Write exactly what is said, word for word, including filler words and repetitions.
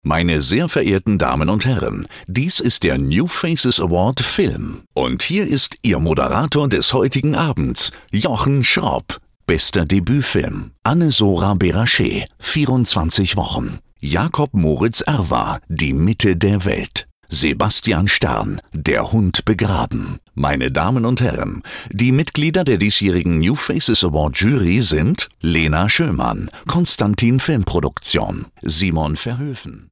Meine sehr verehrten Damen und Herren, dies ist der New Faces Award Film. Und hier ist Ihr Moderator des heutigen Abends, Jochen Schropp. Bester Debütfilm: Anne-Sora Berachet, vierundzwanzig Wochen. Jakob Moritz Erwa, Die Mitte der Welt. Sebastian Stern, Der Hund begraben. Meine Damen und Herren, die Mitglieder der diesjährigen New Faces Award Jury sind Lena Schömann, Konstantin Filmproduktion, Simon Verhöfen.